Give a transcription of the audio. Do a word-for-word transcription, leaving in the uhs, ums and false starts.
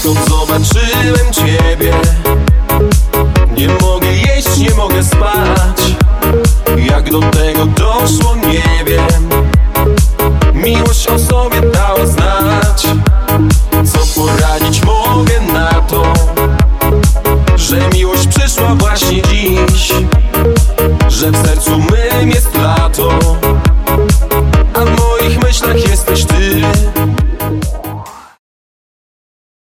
Odkąd zobaczyłem ciebie, nie mogę jeść, nie mogę spać. Jak do tego doszło, nie wiem. Miłość o sobie dała znać. Co poradzić mogę na to, że miłość przyszła właśnie dziś, że w sercu mym jest lato, a w moich myślach jesteś ty.